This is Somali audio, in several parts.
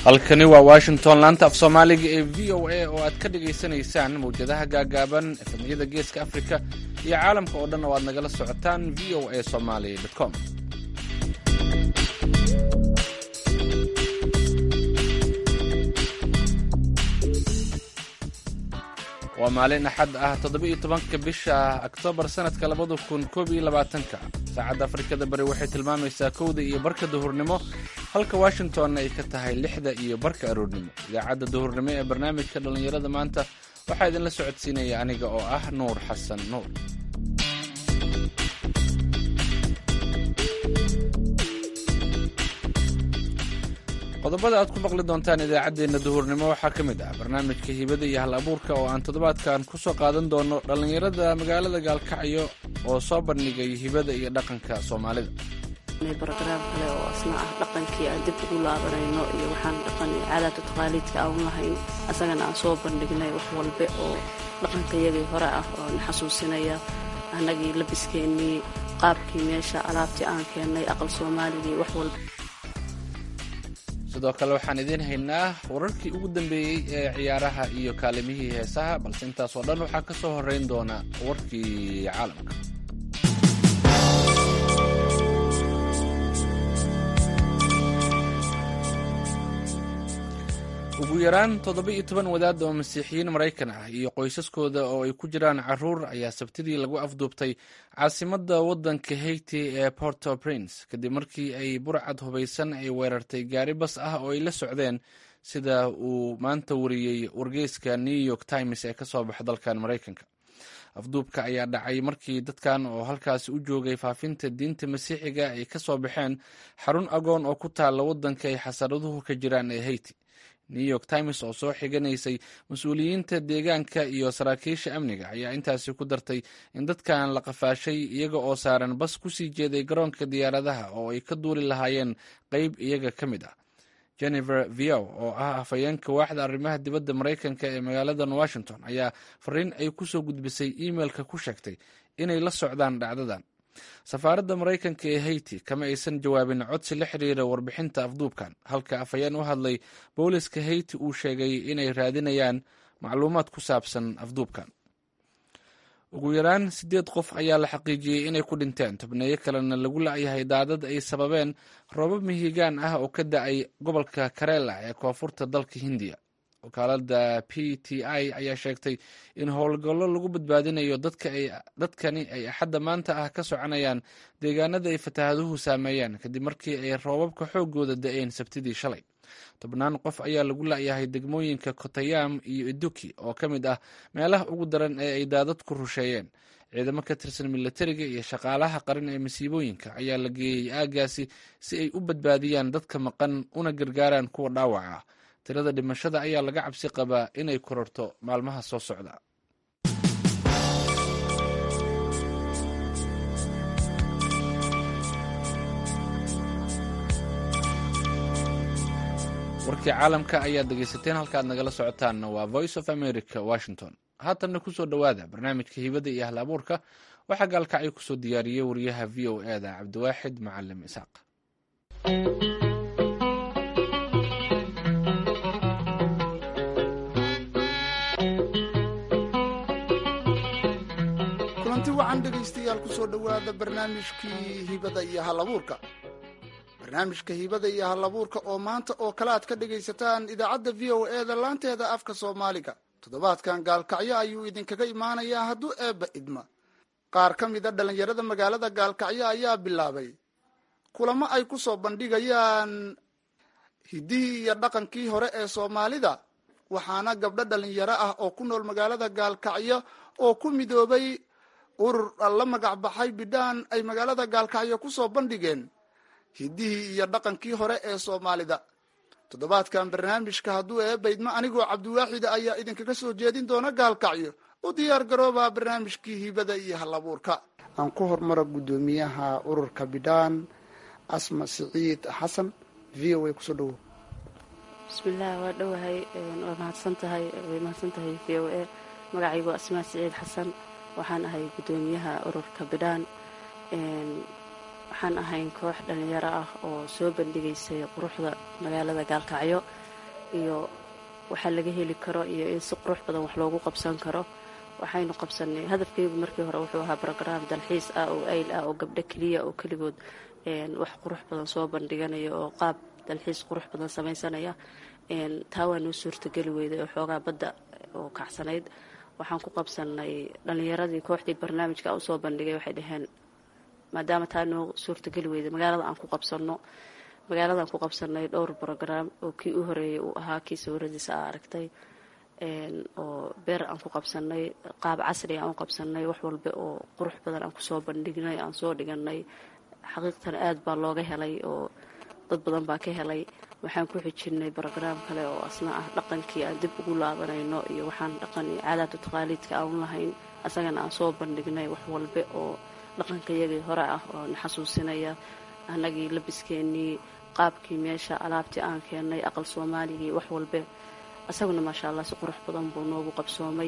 halkani waa Washington, laanta af Soomaaliga ee VOA oo aad ka dhageysanaysaan mawjadaha gaagaaban efemyada Geeska Afrika iyo caalamka oo dhan oo aad nagala socotaan voasomali.com. waa maalin axad ah 17 bisha Oktoobar sanadka 2021. saacadda Afrikada bari waxay tilmaamaysaa 1:00 iyo barka duhurnimo, halka Washington ay ka tahay 6:00 iyo barka aroornimo. idaacadda duhurnimo ee barnaamijka dhalinyarada maanta waxaa idinla socodsiinaya aniga oo ah Nuur Xasan Nuur. qodobada aad ku maqli doontaan idaacaddeenna duhurnimo waxaa ka mid ah barnaamijka hibada iyo hal-abuurka oo aan toddobaadkan ku soo qaadan doono dhallinyarada magaalada Gaalkacyo oo soo bandhigay hibada iyo dhaqanka Soomaalida. barnaamij kale oo asna ah dhaqankii aan dib ugu laabanayno iyo waxaan dhaqan iyo caadaad taqaaliidka aan lahayn asagana aan soo bandhignay wax walba oo dhaqankayagii hore ah oo na xasuusinaya annagii labiskeenii qaabkii meesha alaabtii aan keennay aqal Soomaalidii wax walba. sidoo kale waxaan idiin haynaa wararkii ugu dambeeyey ee ciyaaraha iyo kaalimihii heesaha, balse intaas oo dhan waxaa ka soo horrayn doona warkii caalamka. ugu yaraan 17 wadaad oo masiixiyiin Maraykan ah iyo qoysaskooda oo ay ku jiraan carruur ayaa sabtidii lagu afduubtay caasimadda waddanka Haiti ee Port-au-Prince kadib markii ay burcad hubaysan ay weerartay gaari bas ah oo ay la socdeen, sida uu maanta wariyey wargeyska New York Times ee ka soo baxa dalkan Maraykanka. afduubka ayaa dhacay markii dadkan oo halkaasi u joogay faafinta diinta masiixiga ay ka soo baxeen xarun agoon oo ku taalla waddanka ay xasaraduhu ka jiraan ee Haiti. New York Times oo soo xiganaysay mas-uuliyiinta deegaanka iyo saraakiisha amniga ayaa intaasi ku dartay in dadkan la qafaashay iyaga oo saaran bas ku sii jeeday garoonka diyaaradaha oo ay ka duuli lahaayeen qayb iyaga ka mid ah. Jennifer Vieau oo ah afhayeenka waaxda arrimaha dibadda Maraykanka ee magaaladan Washington ayaa fariin ay ku soo gudbisay emailka ku sheegtay inay la socdaan dhacdadan. safaaradda Maraykanka ee Haiti kama aysan jawaabin codsi la xiriira warbixinta afduubkan, halka afhayeen u hadlay booliska Haiti uu sheegay inay raadinayaan macluumaad ku saabsan afduubkan. ugu yaraan 8 qof ayaa la xaqiijiyey inay ku dhinteen, tobneeyo kalena lagu la'yahay daadad ay sababeen roobab mihigaan ah oo ka da'ay gobolka Kerala ee koonfurta dalka Hindiya. wakaaladda PTI ayaa sheegtay in howlgallo lagu badbaadinayo dadkani ay axadda maanta ah ka soconayaan deegaanada ay fataahaduhu saameeyeen kadib markii ay roobabka xooggooda da'een sabtidii shalay. 10 qof ayaa lagu la'yahay degmooyinka Kottayam iyo Iduki oo ka mid ah meelaha ugu daran ee ay daadadku rusheeyeen. ciidamo ka tirsan militariga iyo shaqaalaha qaran ee masiibooyinka ayaa la geeyey aaggaasi si ay u badbaadiyaan dadka maqan una gargaaraan kuwa dhaawaca ah. tirada dhimashada ayaa laga cabsi qabaa inay kororto maalmaha soo socda. warkii caalamka ayaad dhegaysateen, halkaad nagala socotaanna waa Voice of America, Washington. haatanna ku soo dhowaada barnaamijka hibada iyo hal-abuurka. waxaa Gaalkacyo ku soo diyaariyey wariyaha VOA-da Cabdiwaaxid Macalim Isaaq. waxaan dhegaystayaal ku soo dhowaada barnaamijkii hibada iyo hal-abuurka. barnaamijka hibada iyo hal-abuurka oo maanta oo kale aad ka dhegaysataan idaacadda VOA-da laanteeda afka Soomaaliga. toddobaadkan Gaalkacyo ayuu idinkaga imaanayaa hadduu eebba idma. qaar ka mid a dhallinyarada magaalada Gaalkacyo ayaa bilaabay kulamo ay ku soo bandhigayaan hiddihii iyo dhaqankii hore ee Soomaalida, waxaana gabdho dhallinyaro ah oo ku nool magaalada Gaalkacyo oo ku midoobay urur la magac baxay Bidhaan ay magaalada Gaalkacyo ku soo bandhigeen hiddihii iyo dhaqankii hore ee Soomaalida. toddobaadkan barnaamijka hadduu eebaydma anigoo Cabdiwaaxid ayaa idinkaga soo jeedin doona Gaalkacyo. u diyaar garooba barnaamijkii hibada iyo hal-abuurka. aan ku hormaro guddoomiyaha ururka Bidhaan, Asma Siciid Xasan. VOA kusoo dhowo. bismillaah, waa dhowahay. waa mahadsantahay VOA. magacaygu Asma Siciid Xasan, waxaan ahay guddoomiyaha ururka Bidhaan. waxaan ahayn koox dhalinyaro ah oo soo bandhigaysay quruxda magaalada Gaalkacyo. iyo waxaa laga heli karo iyo in si qurux badan wax loogu qabsan karo. waxaynu qabsanay hadafkeygu markii hore wuxuu ahaa brograam dalxiis ah oo ayl ah oo gabdho keliya oo keligood wax qurux badan soo bandhiganaya oo qaab dalxiis qurux badan samaysanaya. taa waa noo suurtageli weyday oo xoogaa badda oo kacsanayd. waxaan ku qabsanay dhallinyaradii kooxdii barnaamijka usoo bandhigay waxay dhaheen maadaama taa noo suurtageli weyday magaaladaan ku qabsanay dhowr brograam oo kii u horeeyay uu ahaa kii sawiradiisa aa aragtay oo beer aan ku qabsanay qaab casri aan u qabsanay wax walba oo qurux badan aan kusoo bandhignay aan soo dhiganay. xaqiiqtan aad baa looga helay oo dad badan baa ka helay. waxaan ku xijinay brograam kale oo asna ah dhaqankii aan dib ugu laabanayno iyo waxaan dhaqan iyo caadaadka taqaaliidka aan lahayn asagana aan soo bandhignay wax walba oo dhaqankayagii hore ah oo na xasuusinaya annagii labiskeenii qaabkii meesha alaabtii aan keennay aqal soomaaligii wax walba asaguna maasha allah si qurux badan buu noogu qabsoomay.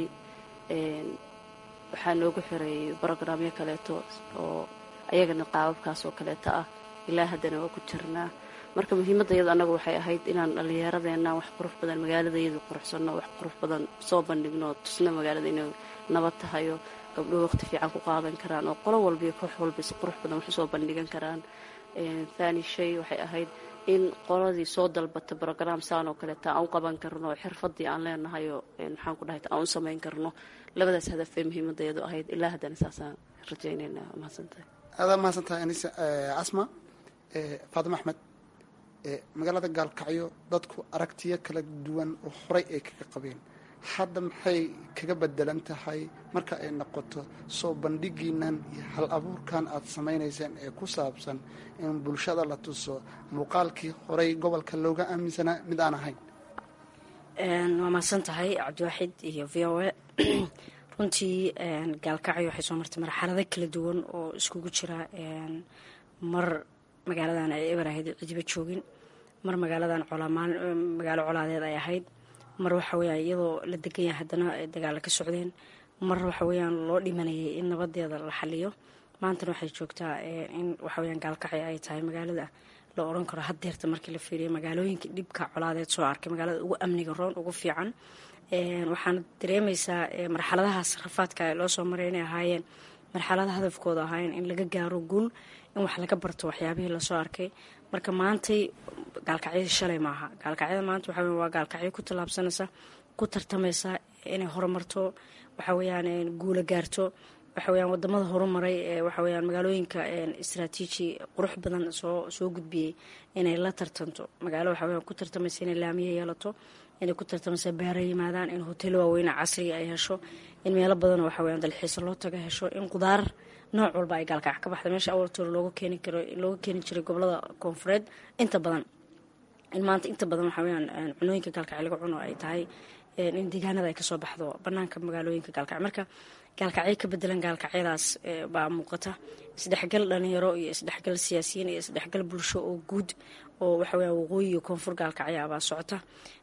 waxaa noogu xiray brograamyo kaleeto oo ayagana qaababkaas oo kaleeto ah ilaa haddana waa ku jirnaa. marka muhiimadda iyada annagu waxay ahayd inaan dhallinyaradeenna wax qurux badan magaaladayadu quruxsanno wax qurux badan soo bandhigno tusna magaalada inay nabad tahayo gabdhuhu waqti fiican ku qaadan karaan oo qolo walba iyo koox walba si qurux badan wax usoo bandhigan karaan. thani shay waxay ahayd in qoladii soo dalbata brograam saan oo kaleeta aan u qaban karno xirfadii aan leenahayo maxaan ku dhahay aan u samayn karno. labadaas hadaf ee muhiimadayadu ahayd ilaa haddana saasaan rajaynaynaa. mahadsantahay. adaa mahadsantahay anisa asma. faadimo axmed, magaalada gaalkacyo dadku aragtiyo kala duwan oo horay ay kaga qabeen hadda maxay kaga bedelan tahay marka ay noqoto soo bandhigiinan iyo hal abuurkan aad samaynayseen ee ku saabsan in bulshada la tuso muuqaalkii horay gobolka looga aaminsanaa mid aan ahayn? waa mahadsan tahay cabdiwaaxid iyo v o a. runtii gaalkacyo waxay soo martay marxalado kala duwan oo iskugu jira mar magaaladan ay eber ahayd cidiba joogin, mar magaaladan magaalo colaadeed ay ahayd, mar waxa weyaan iyadoo la degan yahay haddana dagaala ka socdeen, mar waxa weyaan loo dhimanayay in nabadeeda la xaliyo. maantana waxay joogtaa in waxa weyaan gaalkacyo ay tahay magaalada la oran karo haddeerta markii la fiiriyo magaalooyinka dhibka colaadeed soo arkay magaalada ugu amniga roon ugu fiican. waxaana dareemaysaa marxaladahaas rafaadka ay loo soo maray inay ahaayeen marxalada hadafkooda ahaayeen in laga gaaro guul, in wax laga barto waxyaabihii lasoo arkay. marka maantay gaalkacyadii shalay maaha. gaalkacyada maanta waxa waa gaalkacyo ku tallaabsanaysa, ku tartamaysa inay horumarto, waxa weyaan guula gaarto. waxa weyaan wadamada horumaray waxa weyaan magaalooyinka istraatiiji qurux badan soo gudbiyey inay la tartanto. magaalo waxa weyaan ku tartamaysa inay laamiye yeelato, inay ku tartamaysa beera yimaadaan, in hoteelo waaweyne casriga ay hesho, in meelo badan waxa weyaan dalxiisa loo taga hesho, in qudaar nooc walba ay gaalkac ka baxda. meesha awaltoor looga keeni jiray gobolada koonfureed inta badan, in maanta inta badan waxa weyaan cunooyinka gaalkac laga cuno ay tahay in deegaanada ay kasoo baxdo banaanka magaalooyinka gaalkac. marka gaalkacyo ka bedelan gaalkacyadaas baa muuqata isdhexgal dhalinyaro iyo isdhexgal siyaasiyiin iyo isdhexgal bulsho oo guud oo waxa weyaan waqooyi iyo koonfur gaalkacya baa socota.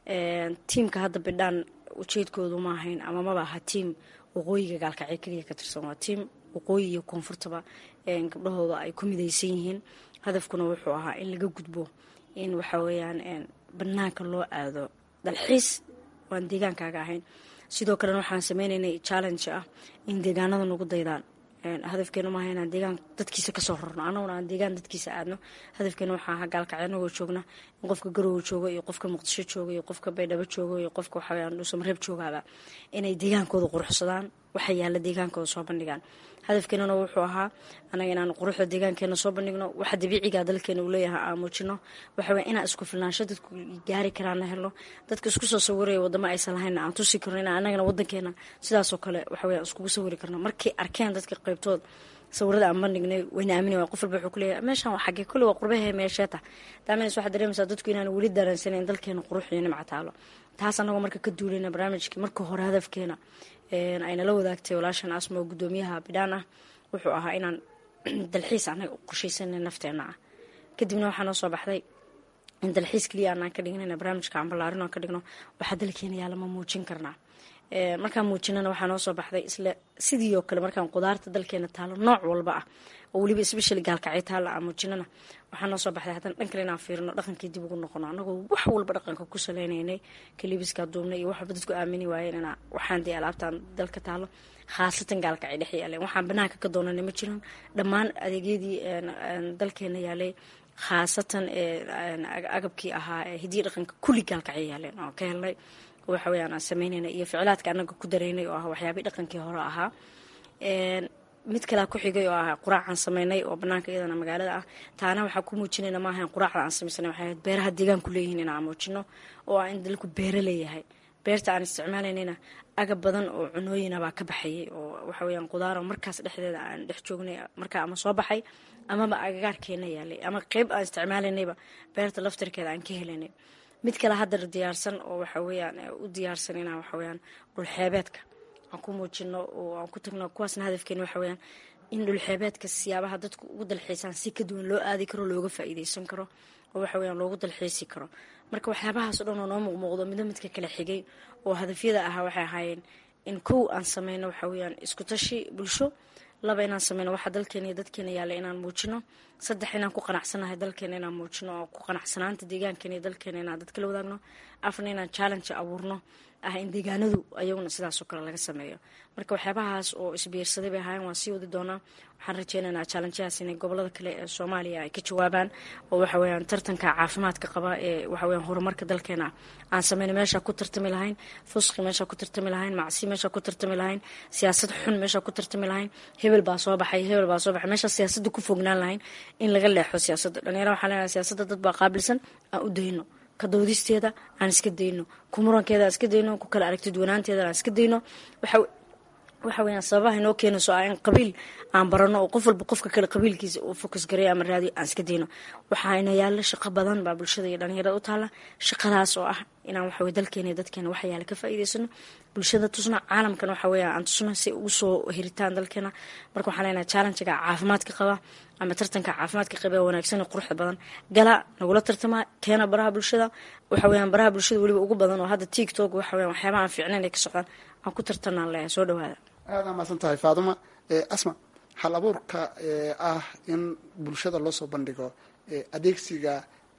tiimka hadda bidhaan ujeedkoodu ma ahayn ama maba aha tiim waqooyiga gaalkacyo keliya ka tirsan, waa tiim waqooyi iyo koonfurtaba gabdhahooda ay ku midaysan yihiin. hadafkuna wuxuu ahaa in laga gudbo in waxa weyaan banaanka loo aado dalxiis waan deegaankaaga ahayn. sidoo kalena waxaan sameynaynay challenge ah in deegaanada nagu daydaan. hadafkeenu maaha inaan deegaan dadkiisa kasoo rorno, annaguna aan deegaan dadkiisa aadno. hadafkeenu waxaa ahaa gaalkacyo anagoo joogna in qofka garowe jooga iyo qofka muqdisho jooga iyo qofka baydhabo jooga iyo qofka waxaweyaan dhuusamareeb joogaaba inay deegaankooda quruxsadaan, waxa yaalla deegaankooda soo bandhigaan. hadafkeenuna wuxuu ahaa anaga inaan quruxda deegaankeena soo bandhigno, waxa dabiiciga dalkeena uu leeyahay aan muujino. waxa weya inaan isku filnaansho dadku gaari karaanna helno, dadka isku soo sawiraya wadamo aysan lahayn aan tusi karno, in anagana wadankeena sidaasoo kale waxa weya iskugu sawiri karno. markay arkeen dadka qaybtood sawirada aan bandhignay wayna aamini waay. qof walba wuxuu kuleeyahay meeshaan waa xagee kulli waa qurbahe meesheeta. daaminays waxaad dareemaysaa dadku inaan weli dareensaneyn dalkeena qurux iyo nimca taalo. taas anagoo marka ka duulayna barnaamijkii marka hore hadafkeena aynala wadaagtay walaashan asma oo guddoomiyaha bidhaan ah wuxuu ahaa inaan dalxiis anaga u qorshaysanay nafteena ah. kadibna waxaa noo soo baxday in dalxiis keliya aanaan ka dhignayna barnaamijka aan ballaarin oo ka dhigno waxaa dalkeena yaala ma muujin karnaa. markaan muujinana waxaa noo soo baxday isla sidii oo kale markaan qudaarta dalkeena taalo nooc walba ah oo weliba especially gaalkacyo taalla aan muujinana waxaa noo soo baxday haddana dhan kale inaan fiirino dhaqankii dib ugu noqono anagoo wax walba dhaqanka ku saleynaynay kaliibiskaa duubnay iyo wax walba dadku aamini waayeen inaa waxaan dee alaabtaan dalka taalo khaasatan gaalkacyo dhex yaaleen waxaan banaanka ka doonana ma jiran dhammaan adeegyadii dalkeena yaalay khaasatan agabkii ahaa hidiya dhaqanka kulli gaalkacyo yaaleen oo ka helnay waxa weyaan aan sameynayna iyo ficlaadka anaga ku dareynay oo ah waxyaabay dhaqankii hore ahaa mid kalea ku xigay oo ah quraacaan sameynay oo banaanka iyadana magaalada ah taana waxaa ku muujinayna maahayn quraacda aan samaysanay waxay ahayd beeraha deegaanku leeyihiin inaan muujino oo ah in dalku beero leeyahay beerta aan isticmaalaynayna agab badan oo cunooyina baa ka baxayay oo waxa weyaan qudaaro markaas dhexdeeda aan dhex joognay markaa ama soo baxay amaba agagaarkeena yaalay ama qeyb aan isticmaalaynayba beerta laftarkeeda aan ka helaynay mid kale haddar diyaarsan oo waxa weyaan u diyaarsan inaan waxa weyaan dhulxeebeedka aan ku muujino oo aan ku tagno kuwaasna hadafkeena waxa weyaan in dhulxeebeedka siyaabaha dadku ugu dalxiisaan si ka duwan loo aadi karo looga faa'iideysan karo oo waxa weyaan loogu dalxiisi karo marka waxyaabahaas o dhan oo noo muuqmuuqdo midka kale xigay oo hadafyada ahaa waxay ahaayeen in kow aan sameyno waxa weyaan isku tashi bulsho 2 inaan sameyno waxa dalkeena iyo dadkeena yaalla inaan muujino 3 inaan ku qanacsanahay dalkeena inaan muujino oo ku qanacsanaanta deegaankeena iyo dalkeena inaan dadka la wadaagno 4 inaan challenge abuurno ah in deegaanadu ayaguna sidaas oo kale laga sameeyo marka waxyaabahaas oo isbiirsaday bay ahaayeen waan sii wadi doonaa waxaan rajeynaynaa challengeyaas inay gobolada kale ee Soomaaliya ay ka jawaabaan oo waxa weeyaan tartanka caafimaadka qaba ee waxa weeyaan horumarka dalkeena aan sameeyno meesha ku tartami lahayn fusqi meesha ku tartami lahayn macsi meesha ku tartami lahayn siyaasad xun meesha ku tartami lahayn hebel baa soo baxay meesha siyaasadda ku fognaan lahayn in laga leexo siyaasadda dhalinyarada waxaa leenahay siyaasadda dad baa qaabilsan aan u dayno ka doodisteeda aan iska dayno ku murankeeda aan iska dayno ku kala aragtid wanaanteeda aan iska dayno waxa weeyaan sababaha inoo keenayso in qabiil aan barano oo qof walba qofka kale qabiilkiisa uu focus gareeyo ama raadiyo aan iska dayno waxaana yaalla shaqo badan baa bulshada iyo dhalinyarada u taala shaqadaas oo ah inaan waxa weey dalkeena iyo dadkeena waxa yaala ka faa'iideysano bulshada tusna caalamkan waxa weeyaan aan tusna si ugu soo hiritaan dalkeena marka waxaan leenahay challenge-ga caafimaadka qaba ama tartanka caafimaadka qaba wanaagsan oo quruxda badan gala nagula tartama keena baraha bulshada waxa weeyaan baraha bulshada waliba ugu badan oo hadda TikTok waxa weeyaan waxyaabaha aan fiicnayn ay ka socdaan aan ku tartanaan leeyahay soo dhawaada aad maasan tahay Faaduma Asma hal abuurka ah in bulshada loo soo bandhigo adeegsiga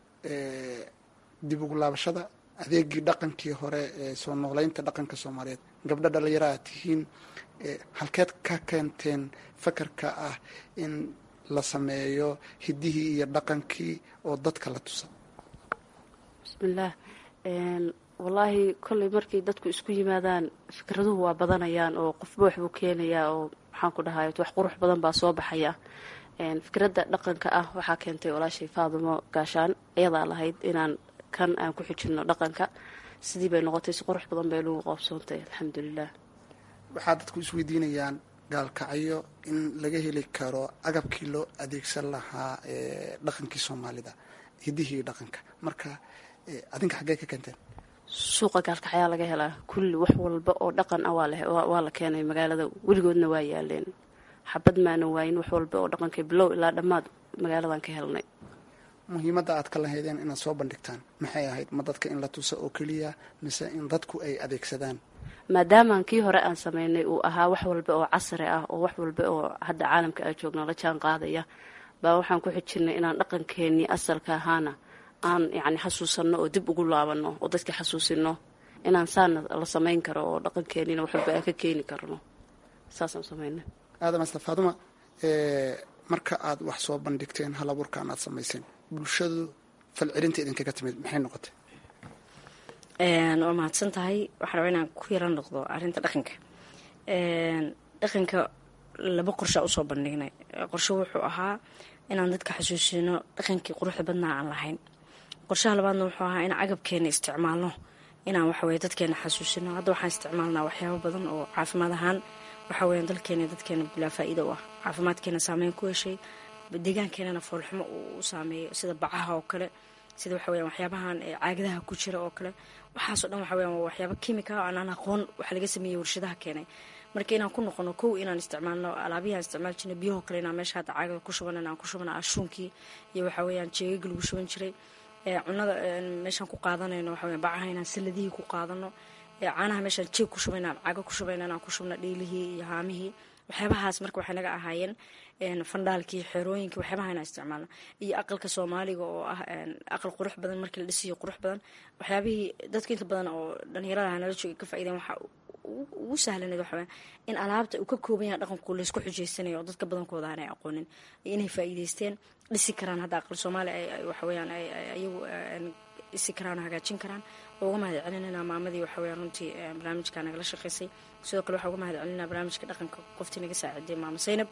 dib ugu laabashada adeegii dhaqankii hore ee soo noolaynta dhaqanka Soomaaliyeed gabdha dhalinyarada tihiin halkeed ka keenteen fakarka ah in la sameeyo hidihii iyo dhaqankii oo dadka la tuso bismillaah wallaahi kolley markii dadku isku yimaadaan fikraduhu waa badanayaan oo qofba waxbuu keenayaa oo maxaan ku dhahay wax qurux badan baa soo baxaya fikradda dhaqanka ah waxaa keentay walaashay Faadumo Gaashaan iyadaa lahayd inaan kan aan ku xijino dhaqanka sidii bay noqotay si qurux badan bay lagu qoobsoontay alxamdulilah waxaa dadku isweydiinayaan gaalkacyo in laga heli karo agabkii loo adeegsan lahaa dhaqankii Soomaalida hidihii dhaqanka marka adinka xaggee ka keenteen suuqa gaalkacyaa laga helaa kulli wax walba oo dhaqan ah waa la keenay magaalada weligoodna waa yaaleen xabad maana waayin wax walba oo dhaqanka bilow ilaa dhammaad magaaladan ka helnay muhiimadda aad ka lahaydeen inaad soo bandhigtaan maxay ahayd ma dadka in la tuso oo keliya mise in dadku ay adeegsadaan maadaama kii hore aan sameynay uu ahaa wax walba oo casri ah oo wax walba oo hadda caalamka ay joogno la jaan qaadaya baa waxaan ku xijinay inaan dhaqankeenii asalka ahaana aan yani xasuusano oo dib ugu laabano oo dadka xasuusino inaan saan la sameyn karo oo dhaqankeenina wax walba aan ka keeni karno saasaan sameynay aadam Faaduma marka aad wax soo bandhigteen hal abuurkan aad samayseen bulshadu falcelinta idinkaga timid maxay noqotay waa mahadsan tahay waxaan rabaa inaan ku yaran noqdo arrinta dhaqanka dhaqanka 2 qorshe usoo bandhignay qorshe wuxuu ahaa inaan dadka xasuusino dhaqankii quruxda badnaa aan lahayn qorshaha labaadna wuxuu ahaa in agabkeena isticmaalno inaan waxa weeye dadkeena xasuusino hadda waxaan isticmaalnaa waxyaabo badan oo caafimaad ahaan waxa weeyaan dalkeena dadkeena bilaa faa'iido ah caafimaadkeena saameyn ku yeeshay deegaankeenana foolxumo uu saameeyo sida bacaha oo kale sida waxa weeyaan waxyaabahan caagadaha ku jira oo kale waxaasoo dhan waxa weeyaan waa waxyaabo kiimika ah aan aqoon waxa laga sameeyay warshadaha keenay marka inaan ku noqono kow inaan isticmaalno alaabiyaha isticmaal jirnay biyaha kale inaan meesha hadda caagada ku shuban inaan ku shubana ashuunkii iyo waxa weeyaan jeegag lagu shuban jiray cunada meeshaan ku qaadanayno waxa weeyaan bacaha inaan saladihii ku qaadano caanaha meeshaan jeeg ku shubaynaa cago ku shubayna inaan ku shubna dhiilihii iyo haamihii waxyaabahaas marka waxay naga ahaayeen fandhaalkii xerooyinkii waxyaabaha inaan isticmaalna iyo aqalka soomaaliga oo ah aqal qurux badan markii la dhisiyo qurux badan waxyaabihii dadka inta badan oo dhalinyarada nala jooga ka faa'iideen waxa ugu sahlaneed waxaa in alaabta uu ka kooban yahay dhaqanku laysku xujeysanayo oo dadka badankooda aanay aqoonin inay faa'iideysteen dhisi karaan hadda aqal soomaali waxa weeyaan ayagu dhisi karaan oo hagaajin karaan oo uga mahad celinayna maamadii waxa weeyaan runtii barnaamijka nagala shaqaysay sidoo kale waxaa uga mahad celinayna barnaamijka dhaqanka qoftii naga saaciday maama Zaynab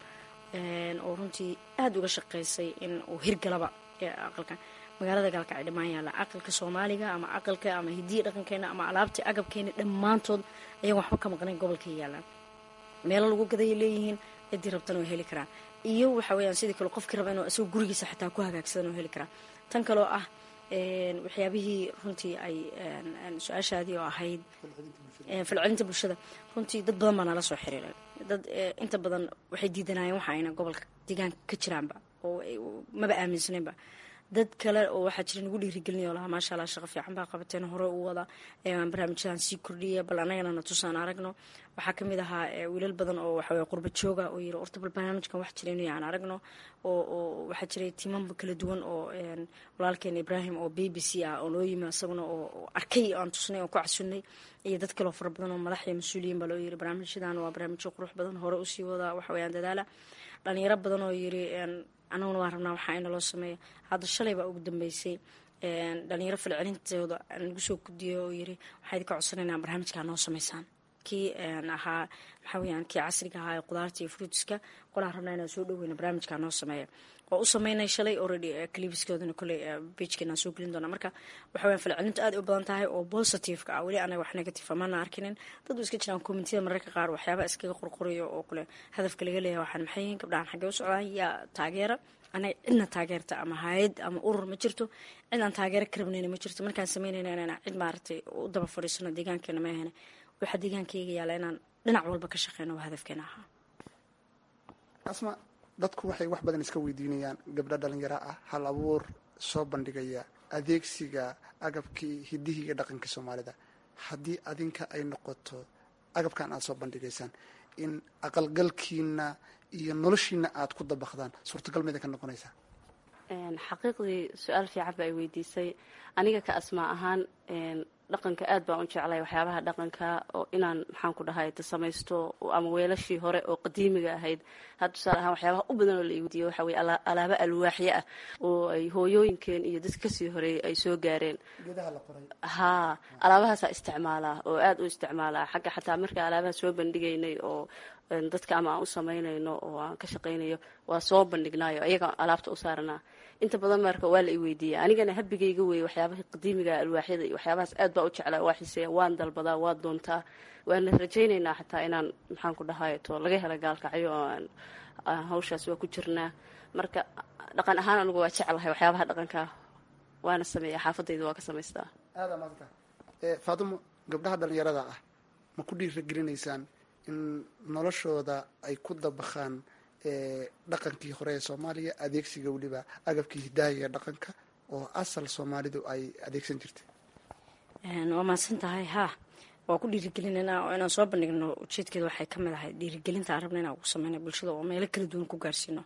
oo runtii aad uga shaqaysay in uu hirgalaba aqalka magaalada Gaalkacyo dhammaan yaala aqalka Soomaaliga ama aqalka ama hidiye dhaqankeena ama alaabta agabkeena dhammaantood ayaga waxba ka maqnay gobolka yaalaan meel lagu gaday leeyihiin cidii rabtan oo heli karaan iyo waxa weeyaan sidii kale qofkii raba inuu asoo gurigiisa xitaa ku hagaagsan oo heli karaan tan kale oo ah waxyaabihii runtii ay su-aashaadii oo ahayd falcelinta bulshada runtii dad badan baa nala soo xiriiray dad inta badan waxay diidanayeen waxa ayna gobolka deegaanka ka jiraanba oo maba aaminsaneenba dad kale oo waxaa jira nagu dhiirigelinayo lahaa maasha allah shaqo fiican baa qabateen hore u wada barnaamijyadan sii kordhiya bal annagana na tusaan aragno waxaa kamid ahaa wiilal badan oo waxaweye qurba jooga oo yiri horta bal barnaamijkan wax jira inuu aan aragno oo waxaa jiray tiimamba kala duwan oo walaalkeen Ibrahim oo BBC ah oo noo yimi asaguna oo arkay aan tusnay oo ku casunnay iyo dad kale oo fara badan oo madax iyo mas'uuliyiin baa loo yiri barnaamijyadan waa barnaamijyo qurux badan hore u sii wada waxa weeyaan dadaala dhalinyaro badan oo yiri anaguna waan rabnaa waxaa ina loo sameeya hadda shalay baa ugu dambeysay dhalinyaro falcelintooda nagu soo gudiyay oo yiri waxaa idinka codsanaynaa barnaamijkaa noo samaysaan kii ahaa maxaa weyaan kii casriga ahaa ee qudaarta iyo fruitska qolaan rabnaa inaan soo dhoweyna barnaamijkaa noo sameeya waa u sameynay shalay already clipskoodana kolley pagekeenaan soo gelin doonaa marka waxa weyaan falcelintu aad u badan tahay oo positive-ka ah weli anaga wax negative amaana arkinin dad u iska jiraan communitida mararka qaar waxyaaba iskaga qorqorayo oo kale hadafka laga leeyahay waxaan maxay yihiin gabdhahan xaggee u socdaan yaa taageera anaga cidna taageerta ama hayad ama urur ma jirto cid aan taageero ka rabnayna ma jirto markaan sameynayna inaan cid maaragtay u daba fadhiisano deegaankeena ma ahane waxaa deegaankayga yaala inaan dhinac walba ka shaqeyno waa hadafkeena ahaa asma dadku waxay wax badan iska weydiinayaan gabdho dhalinyaro ah hal abuur soo bandhigaya adeegsiga agabkii hidihiiga dhaqanka soomaalida haddii adinka ay noqoto agabkan aad soo bandhigaysaan in aqalgalkiina iyo noloshiina aad ku dabaqdaan suurtagal mida ka noqonaysaa xaqiiqdii su-aal fiican ba ay weydiisay aniga ka asmaa ahaan dhaqanka aad baan u jeclay waxyaabaha dhaqanka oo inaan maxaan ku dhahay samaysto ama weelashii hore oo qadiimiga ahayd hadda tusaale ahaan waxyaabaha u badan oo la iweydiiyo waxa weye alaabo alwaaxyo ah oo ay hooyooyinkeen iyo dadka kasii horeeyay ay soo gaareen haa alaabahaasaa isticmaalaa oo aad u isticmaalaa xagga xataa marka alaabaha soo bandhigaynay oo dadka ama aan u samaynayno oo aan ka shaqaynayo waa soo bandhignaayo ayaga alaabta u saaranaa inta badan marka waa la i weydiiya anigana habigayga weeye waxyaabaha qadiimiga alwaaxyada iyo waxyaabahaas aad baa u jeclaa waa xiiseeya waan dalbadaa waa doontaa waana rajaynaynaa xataa inaan maxaan ku dhahay to laga hela Gaalkacyo oo aan hawshaas waa ku jirnaa marka dhaqan ahaan anigu waa jeclahay waxyaabaha dhaqanka waana sameeya xaafadayda waa ka samaystaa aada maadka Faadumo gabdhaha dhalinyarada ah ma ku dhiirigelinaysaan in noloshooda ay ku dabaqaan dhaqankii hore ee Soomaaliya adeegsiga waliba agabkii hidaaya dhaqanka oo asal Soomaalidu ay adeegsan jirtay waa maasan tahay haa waa ku dhiirigelinayna oo inaan soo bandhigno ujeedkeeda waxay ka mid ahay dhiirigelinta aan rabna inaan ugu sameyno bulshada oo meelo kala duwan ku gaarsiino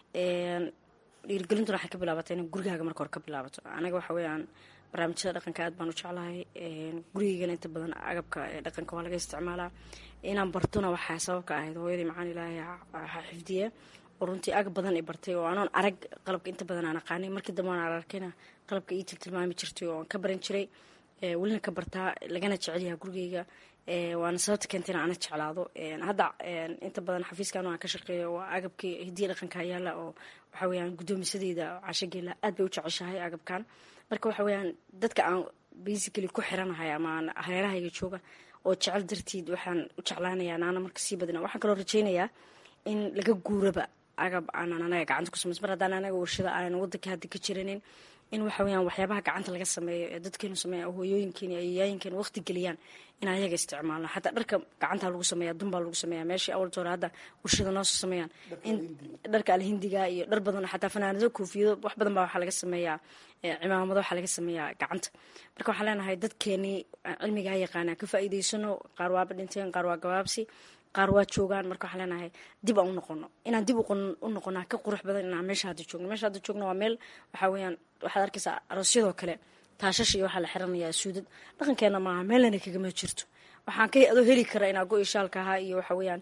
dhiirigelintuna waxay ka bilaabatay in gurigaaga marka hore ka bilaabato anaga waxa weeyaan barnaamijyada dhaqanka aad baan u jeclahay gurigeygana inta badan agabka dhaqanka waa laga isticmaalaa inaan bartona waxaa sababka ahayd hooyadii macaan ilaahay ha xifdiye oo runtii agab badan i bartay oo anoon arag qalabka inta badan aan aqaanay markii dambe aan arkayna qalabka ii tilmaami jirtay oo aan ka baran jiray welina ka bartaa lagana jecelyaha gurigeyga waana sababta keentayna ana jeclaado hadda inta badan xafiiskan aan ka shaqeeyo waa agabkii hidiya dhaqanka yaala oo waxa weeyaan guddoomisadeeda cashageela aad bay u jeceshahay agabkan marka waxa weeyaan dadka aan basically ku xiranahay ama aan hareerahayga jooga oo jecel dartiid waxaan u jeclaanayaa naana marka sii badina waxaan kaloo rajaynayaa in laga guuraba agab aanan anaga gacanta ku samays mar haddaan anaga warshada aanan waddanka hadda ka jiranin in waxa weyaan waxyaabaha gacanta laga sameeyo ee dadkeenu sameeya hooyooyinkeena iyo yaayinkeen waqti geliyaan in ayaga isticmaalno. xataa dharka gacanta lagu sameeya, dunbaa lagu sameeya, meeshii awalta hore hadda warshada noosoo sameeyaan in dharka alhindiga iyo dhar badan, xataa fanaanado, koofiyado, wax badan baa waxaa laga sameeyaa, cimaamado waxaa laga sameeyaa gacanta. marka waxaan leenahay dadkeenii cilmigaa yaqaanaa ka faa'iidaysano. qaar waaba dhinteen, qaar waa gabaabsi, qaar waa joogaan. marka waxaan leenahay dib aan u noqono, inaan dib u noqonaa ka qurux badan inaan meesha hadda joogno. meesha hadda joogno waa meel waxaa weyaan waxaad arkaysaa aroosyadoo kale taashash iyo waxaa la xiranayaa suudad. dhaqankeena maaha, meelna kagama jirto. waxaan ka adoo heli kara inaa go-i shaalka ahaa iyo waxa weyaan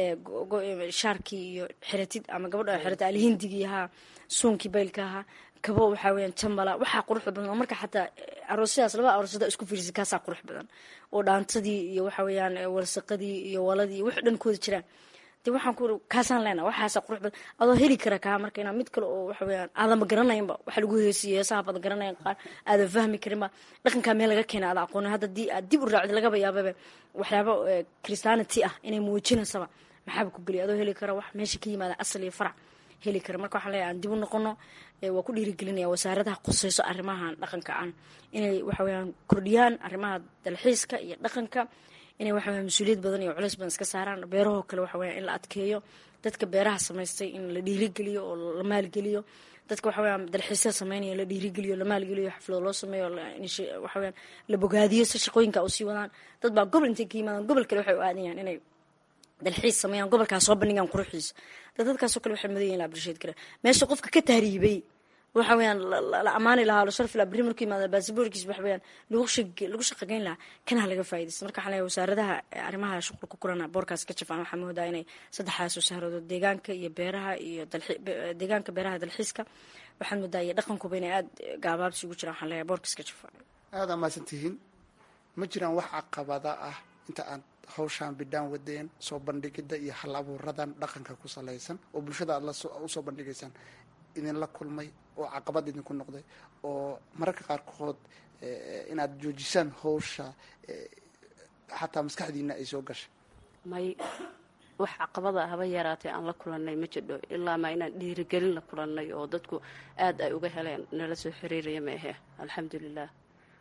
shaarkii iyo xiratid, ama gabadha xirata alhindigii ahaa, suunkii baylka ahaa, kabo waxaa weyaan jambala, waxaa quruxda badan. oo marka xataa aroosyadaas labada aroosyada isku fiirisa kaasaa qurux badan, oo dhaantadii iyo waxa weyaan walsaqadii iyo waladii wax dhan kooda jiraan. de waxaan ku kaasaan leenaha waxaasa qurux badan adoo heli kara kaa. marka inaa mid kale oo waxa weyaan aadanba garanaynba waxa lagu heesiyo heesaha badan garanayn, qaar aadan fahmi karinba, dhaqankaa meel laga keena aada aqoona. hadda dii aad dib u raacdi lagaba yaababa waxyaaba christianity ah inay muujinaysaba maxaaba ku geliya adoo heli kara wax meesha ka yimaada asal iyo farac heli kara. marka waxaan leeyahay aan dib u noqono. waa ku dhiirigelinaya wasaaradaha qusayso arrimahan dhaqanka aan inay waxa weyaan kordhiyaan arrimaha dalxiiska iyo dhaqanka, inay waxa weyaan mas-uuliyad badan iyo culeys badan iska saaraan. beerahoo kale waxa weyaan in la adkeeyo, dadka beeraha samaystay in la dhiirigeliyo oo la maalgeliyo, dadka waxa weyaan dalxiisyada sameynaya la dhiirigeliyo, la maalgeliyo, xaflado loo sameeyo, waxa weyaan la bogaadiyo si shaqooyinka usii wadaan. dad baa gobol intay ka yimaadaan gobol kale waxay u aadayaan inay dalxiis sameeyaan, gobolkaas soo bandhigaan quruxiisa. dadkaasoo kale waxay mudan yihin la abrisheed kara. meesha qofka ka tahriibay waxa weyaan la amaani lahaa, la sharfi lahaa, berri markuu yimaada baasiboorkiis waxa weyaan lagu shaqageyn lahaa, kanaha laga faa'iidaysta. marka waxaan leeyahay wasaaradaha arrimaha shuqul ku kurana boorkaas ka jafaan. waxaa moodaa inay saddexdaas wasaaradood deegaanka iyo beeraha iyo deegaanka beeraha dalxiiska waxaan moodaa iyo dhaqankuba inay aada gaabaabsi ugu jiraan. waxaan leeyahay boorkaas ka jafaan. aada mahadsantihiin. ma jiraan wax caqabada ah inta aad hawshaan bidhaan wadeen soo bandhigidda iyo hal abuuradan dhaqanka ku salaysan oo bulshada aad usoo bandhigaysaan idinla kulmay oo caqabad idinku noqday oo mararka qaarkood inaad joojisaan hawsha xataa maskaxdiina ay soo gashay? may wax caqabada haba yaraatay aan la kulanay ma jidho, ilaa ma inaan dhiirigelin la kulannay oo dadku aad ay uga heleen nala soo xiriiraya ma ahe. alxamdulilah.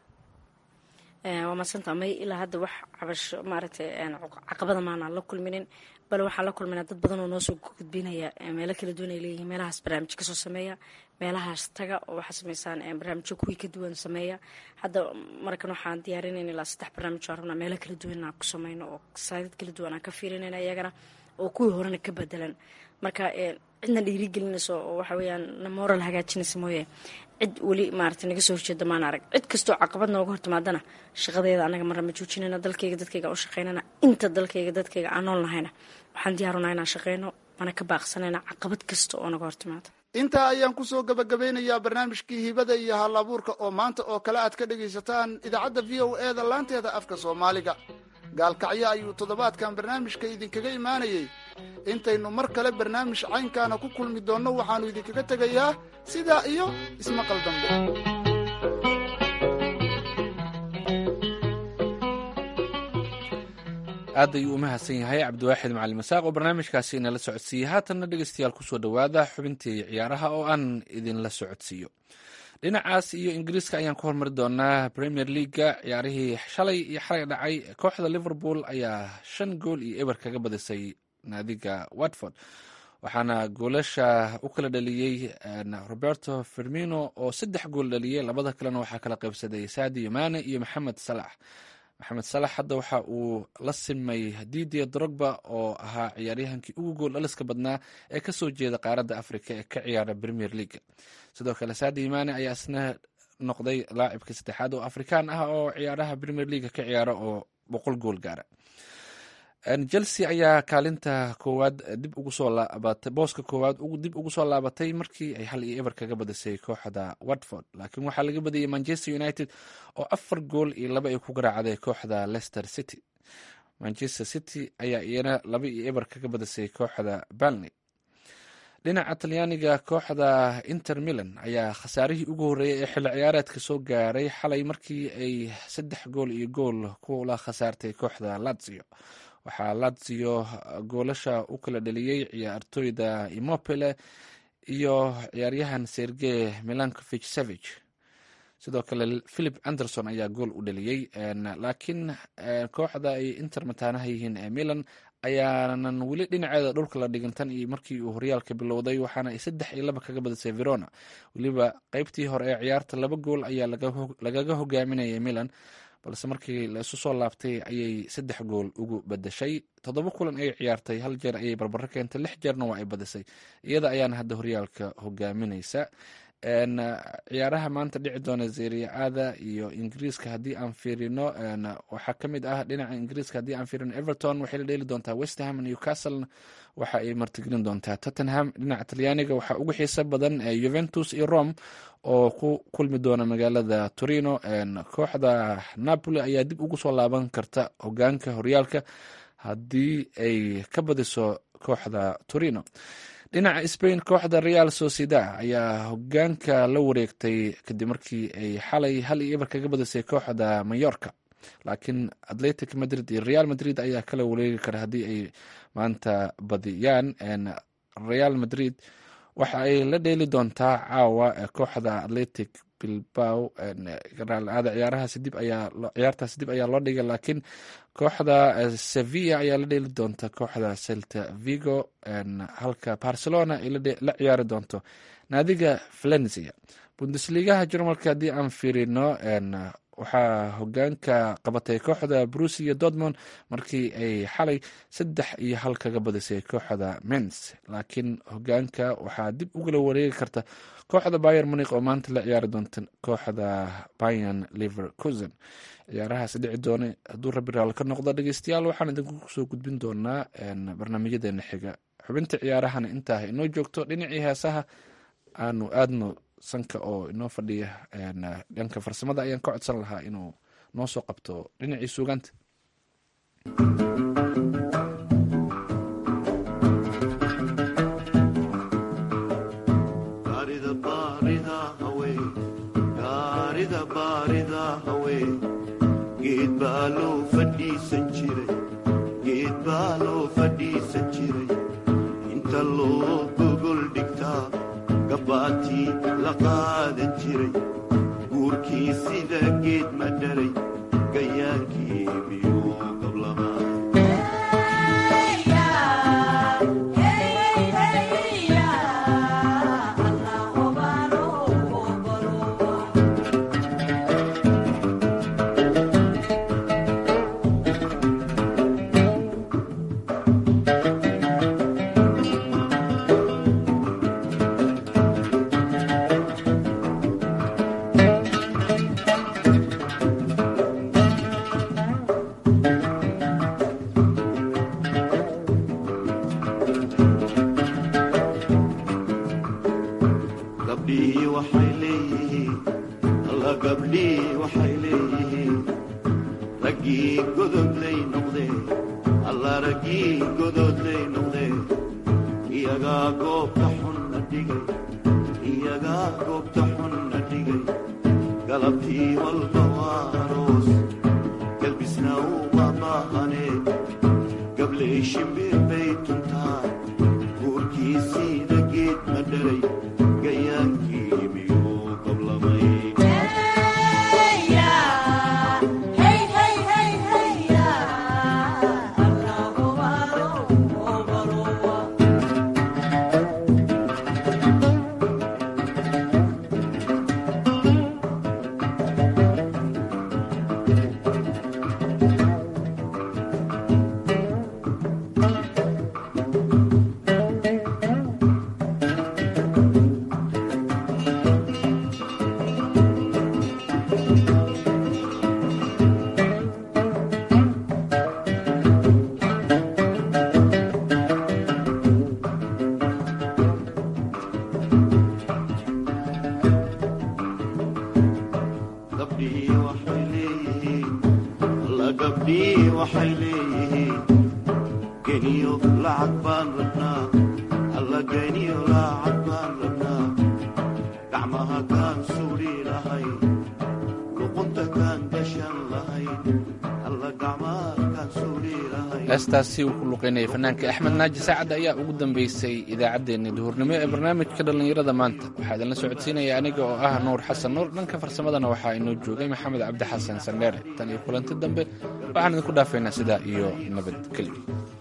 waa madsanta may ilaa hadda wax cabasho maaragtay caqabada maanaan la kulminin, bal waxaan la kulminaa dad badan oo noo soo gudbinaya meelo kala duwan ay leeyihiin, meelahaas barnaamij kasoo sameeya, meelahaas taga oo waxaa sameysaan barnaamijyo kuwii ka duwan sameeya. hadda markan waxaan diyaarinayna ilaa 3 barnaamij aan rabnaa meelo kala duwan aan ku sameyno oo saadad kala duwan aan ka fiirinayna iyagana oo kuwii horena ka bedelan. marka cidna dhiirigelinayso oo waxa weyaan na moral hagaajinaysa mooye cid weli maaragtay naga soo horjeeda maan arag. cid kastoo caqabad nooga hortimaadana shaqadeeda anaga marna ma joojinayna, dalkayga dadkayga u shaqaynana. inta dalkayga dadkayga aan nool nahayna waxaan diyaarunaa inaan shaqayno, mana ka baaqsanayna caqabad kasta oo naga hortimaada. intaa ayaan kusoo gabagabeynayaa barnaamijkii hibada iyo hal abuurka oo maanta oo kale aad ka dhagaysataan idaacadda v o e da laanteeda afka soomaaliga. gaalkacyo ayuu toddobaadkan barnaamijka idinkaga imaanayey. intaynu mar kale barnaamij caynkaana ku kulmi doonno waxaannu idinkaga tegayaa sidaa iyo ismaqal dambe. aad ayuu u mahadsan yahay cabdiwaaxid macalin masaaq oo barnaamijkaasi inala socodsiiyey. haatanna dhegeystayaal kusoo dhowaada xubintii ciyaaraha oo aan idinla socodsiiyo. dhinacaas iyo ingiriiska ayaan ku hormari doonaa premier leaga. ciyaarihii shalay iyo xalay dhacay, kooxda liverpool ayaa 5 gool iyo eber kaga badisay naadiga watford, waxaana goolasha u kala dhaliyey roberto firmino oo 3 gool dhaliyey. labada kalena waxaa kala qaybsaday sadio mane iyo maxamed salax. maxamed salax hadda waxa uu la simay didier drogba oo ahaa ciyaaryahankii ugu gool dhaliska badnaa ee kasoo jeeda qaaradda africa ee ka ciyaara premier leaga. sidoo kale sadio mane ayaa isna noqday laacibka 3aad oo afrikaan ah oo ciyaaraha premier leaga ka ciyaara oo 100 gool gaara. chelsea ayaa kaalinta koowaad dib ugu soo laabatay, booska koowaad dib ugu soo laabatay markii ay 1 iyo eber kaga badisay kooxda watford, laakiin waxaa laga badiyey manchester united oo 4 gool iyo 2 ay ku garaacday kooxda leicester city. manchester city ayaa iyana 2 iyo eber kaga badisay kooxda burnley. dhinaca talyaaniga, kooxda inter milan ayaa khasaarihii ugu horreeyay ee xilli ciyaareedka soo gaaray xalay markii ay 3 gool iyo gool kula khasaartay kooxda lazio. waxaa lazio goolasha u kala dhaliyey ciyaartoyda Immobile iyo ciyaaryahan Sergey Milankovic Savic. sidoo kale philip anderson ayaa gool u dhaliyey, laakiin kooxda ay inter mataanaha yihiin ee milan ayaanan weli dhinaceeda dhulka la dhigin tan iyo markii uu horyaalka bilowday, waxaana ay 3-2 kaga badisay Verona. weliba qaybtii hore ee ciyaarta 2 gool ayaa lagaga hogaaminayay Milan, balse markii la isu soo laabtay ayay 3 gool ugu badashay. 7 kulan ay ciyaartay, 1 jeer ayay barbaro keentay, 6 jeerna waa ay badisay. iyada ayaana hadda horyaalka hogaaminaysa. ciyaaraha maanta dhici doona Serie A iyo Ingiriiska haddii aan fiirino, waxaa ka mid ah dhinaca Ingiriiska haddii aan fiirino Everton waxay la dheeli doontaa West Ham, Newcastle waxa ay martigelin doontaa Tottenham. dhinaca Talyaaniga waxaa ugu xiiso badan Juventus iyo Rome oo ku kulmi doona magaalada Torino. kooxda Napoli ayaa dib ugu soo laaban karta hogaanka horyaalka haddii ay ka badiso kooxda Torino. dhinaca Spain, kooxda Real Sociedad ayaa hogaanka la wareegtay kadib markii ay xalay 1-2 kaga badisay kooxda Mallorca, laakiin Athletic Madrid iyo Real Madrid ayaa kala wareegi kara haddii ay maanta badiyaan. Real Madrid waxa ay la dheeli doontaa caawa kooxda Athletic Bilbao. ciyaartaasi dib ayaa loo dhigay, laakiin kooxda Sevilla ayaa la dheeli doonta kooxda Celta Vigo, halka Barcelona ay la ciyaari doonto naadiga Valencia. Bundesligaha Jarmalka haddii aan fiirino, waxaa hogaanka qabatay kooxda Borussia Dortmund markii ay xalay 3-1 kaga badisay kooxda Mainz, laakiin hogaanka waxaa dib ugala wareegi karta kooxda Bayern Munich oo maanta la ciyaari doonta kooxda Bayern Leverkusen. ciyaarahaas dhici doona hadduu rabbi raali ka noqdo dhegeystayaal, waxaan idinku soo gudbin doonaa barnaamijyadeena xiga. xubinta ciyaarahana intaa inoo joogto. dhinacii heesaha aanu aadno sanka oo inoo fadhiya dhanka farsamada ayaan ka codsan lahaa inuu noo soo qabto dhinacii suugaanta. geed baa loo fadhiisan jiray inta loo gogol dhigtaa gabbaatii la qaadan jiray guurkii sida geed ma dharay gayaankii miyuu qablamaa gacmaha kaan suuri lahayn luqunta kaan gashan lahayn alla gacmaha kaan suuri lahayn heestaasi uu ku luqeynayay fanaanka axmed naaji saacad ayaa ugu dambeysay idaacaddeenni duhurnimo ee barnaamijka dhallinyarada maanta. waxaa idinla socodsiinaya aniga oo ah nuur xasan nuur, dhanka farsamadana waxaa inoo joogay maxamed cabdi xasan sandheere. tan iyo kulanti dambe waxaan idinku dhaafaynaa sidaa iyo nabadgelyo.